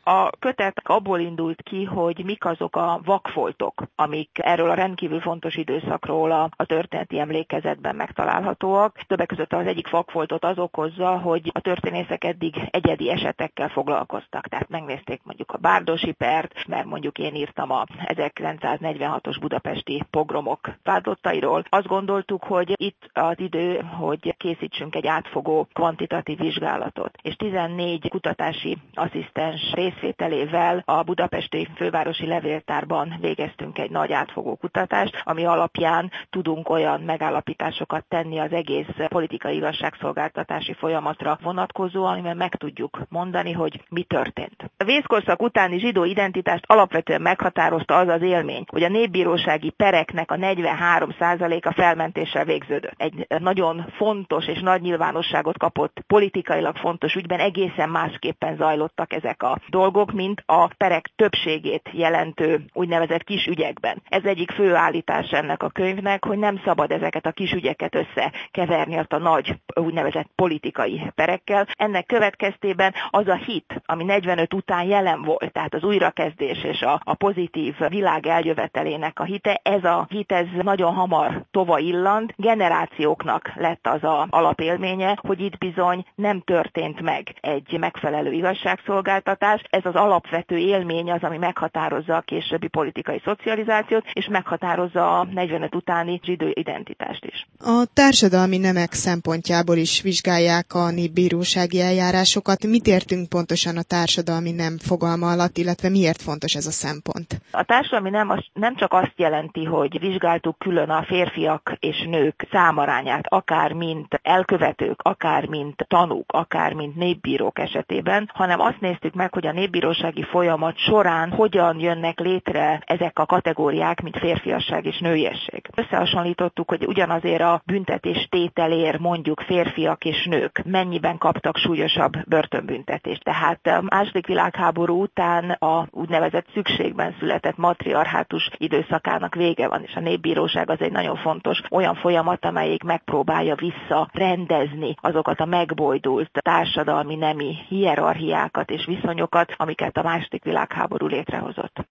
A kötet abból indult ki, hogy mik azok a vakfoltok, amik erről a rendkívül fontos időszakról a történeti emlékezetben megtalálhatóak. Többek között az egyik vakfoltot az okozza, hogy a történészek eddig egyedi esetekkel foglalkoztak. Tehát megnézték mondjuk a Bárdossy pert, mert mondjuk én írtam a 1946-os budapesti pogromok vádlottairól. Azt gondoltuk, hogy itt az idő, hogy készítsünk egy átfogó kvantitatív vizsgálatot. És 14 kutatási asszisztens részvételével a budapesti fővárosi levéltárban végeztünk egy nagy átfogó kutatást, ami alapján tudunk olyan megállapításokat tenni az egész politikai igazságszolgáltatási folyamatra vonatkozóan, amivel meg tudjuk mondani, hogy mi történt. A vészkorszak utáni zsidó identitást alapvetően meghatározta az az élmény, hogy a népbírósági pereknek a 43%-a felmentéssel végződött. Egy nagyon fontos és nagy nyilvánosságot kapott politikailag fontos ügyben egészen másképpen zajlottak ezek a dolgok, mint a perek többségét jelentő úgynevezett kis ügyekben. Ez egyik fő állítás ennek a könyvnek, hogy nem szabad ezeket a kis ügyeket összekeverni azt a nagy úgynevezett politikai perekkel. Ennek következtében az a hit, ami 45 után jelen volt, tehát az újrakezdés és a pozitív világ eljövetelének a hite, ez nagyon hamar tova illant, generációknak lett az a alapélménye, hogy itt bizony nem történt meg egy megfelelő igazságszolgáltatás. Ez az alapvető élmény az, ami meghatározza a későbbi politikai szocializációt, és meghatározza a 45 utáni zsidó identitást is. A társadalmi nemek szempontjából is vizsgálják a népbírósági eljárásokat. Mit értünk pontosan a társadalmi nem fogalma alatt, illetve miért fontos ez a szempont? A társadalmi nem csak azt jelenti, hogy vizsgáltuk külön a férfiak és nők számarányát, akár mint elkövetők, akár mint tanúk, akár mint népbírók esetében, hanem azt néztük meg, hogy a népbírósági folyamat során hogyan jönnek létre ezek a kategóriák, mint férfiasság és nőiesség. Összehasonlítottuk, hogy ugyanazért a büntetés tételért mondjuk férfiak és nők mennyiben kaptak súlyosabb börtönbüntetést. Tehát a második világháború után a úgynevezett szükségben született matriarhátus időszakának vége van, és a népbíróság az egy nagyon fontos olyan folyamat, amelyik megpróbálja visszarendezni azokat a megbojdult társadalmi nemi hierarchiákat és viszonyokat, amiket a második világháború létrehozott.